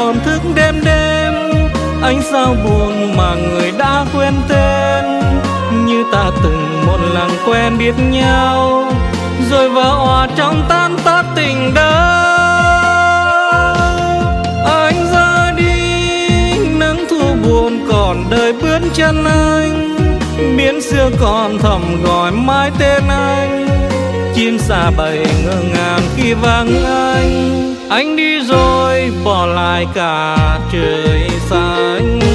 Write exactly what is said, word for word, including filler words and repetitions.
còn thức đêm đêm. Anh sao buồn mà người đã quên tên, như ta từng một lần quen biết nhau, rồi vỡ òa trong tan tác tình đau. Anh ra đi nắng thu buồn còn đời bước chân anh, biến xưa còn thầm gọi mãi tên anh. Chim xa bầy ngơ ngàng khi vắng anh, anh đi rồi bỏ lại cả trời xanh.